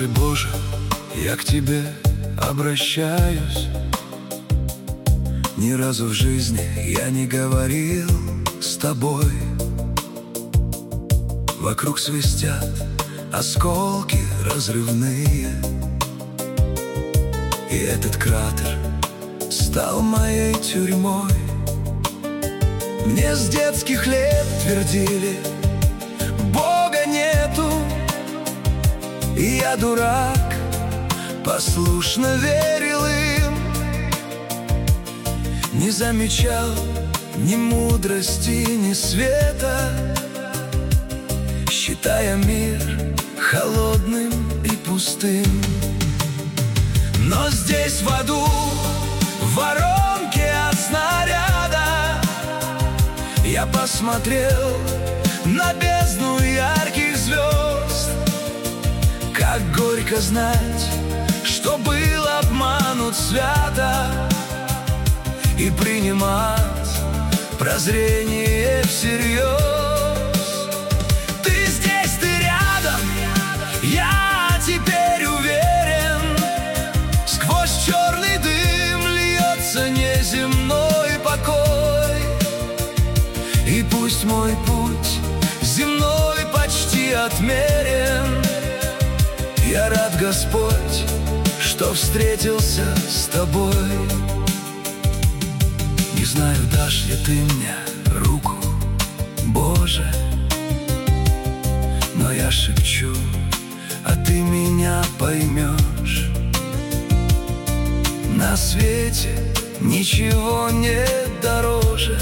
Послушай, Боже, я к Тебе обращаюсь. Ни разу в жизни я не говорил с Тобой. Вокруг свистят осколки разрывные, и этот кратер стал моей тюрьмой. Мне с детских лет твердили: Бога нету. И я, дурак, послушно верил им, не замечал ни мудрости, ни света, считая мир холодным и пустым. Но здесь, в аду, в воронке от снаряда, я посмотрел на бездну ярких звезд. Как горько знать, что был обманут свято, и принимать прозрение всерьез. Ты здесь, ты рядом, я теперь уверен. Сквозь черный дым льется неземной покой, и пусть мой путь земной почти отмерен. Я рад, Господь, что встретился с Тобой. Не знаю, дашь ли Ты мне руку, Боже, но я шепчу, а Ты меня поймешь. На свете ничего нет дороже,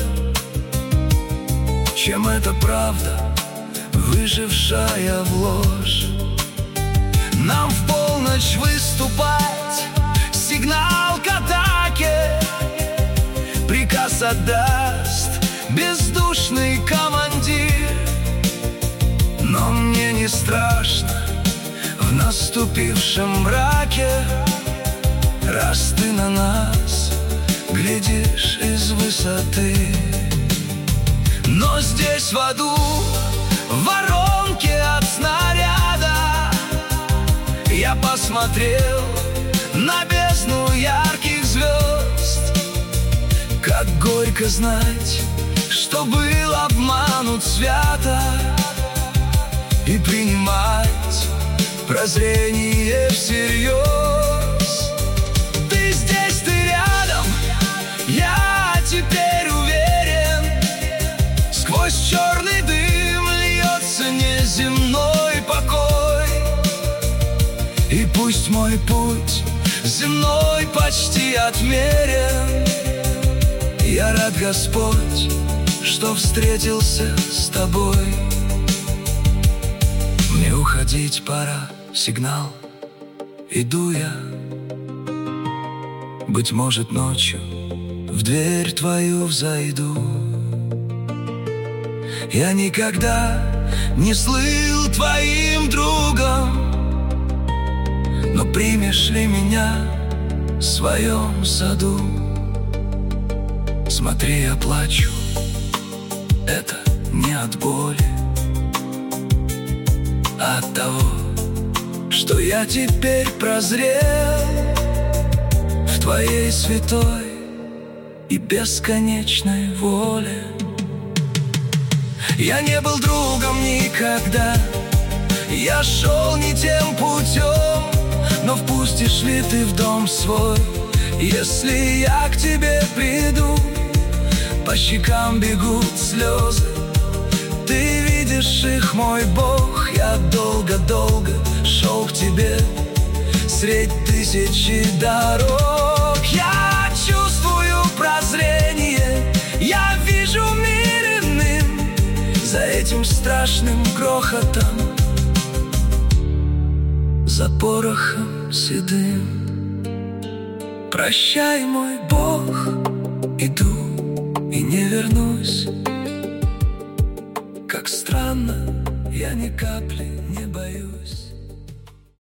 чем эта правда, выжившая в ложь. Нам в полночь выступать, сигнал к атаке, приказ отдаст бездушный командир. Но мне не страшно в наступившем мраке, раз Ты на нас глядишь из высоты. Но здесь, в аду, в воронке от снаряда, я посмотрел на бездну ярких звезд. Как горько знать, что был обманут свято, и принимать прозрение всерьез. Ты здесь, ты рядом, я теперь уверен. Сквозь черный дым льется неземной покой, и пусть мой путь земной почти отмерен. Я рад, Господь, что встретился с Тобой. Мне уходить пора, сигнал, иду я. Быть может, ночью в дверь Твою взойду. Я никогда не слыл Твоим другом, но примешь ли меня в своем саду? Смотри, я плачу, это не от боли, а от того, что я теперь прозрел в Твоей святой и бесконечной воле. Я не был другом никогда, я шел не тем путем, но впустишь ли Ты в дом свой, если я к Тебе приду? По щекам бегут слезы, Ты видишь их, мой Бог. Я долго-долго шел к Тебе средь тысячи дорог. Я чувствую прозрение, я вижу мир иным за этим страшным грохотом, за порохом седым. Прощай, мой Бог, иду и не вернусь. Как странно, я ни капли не боюсь.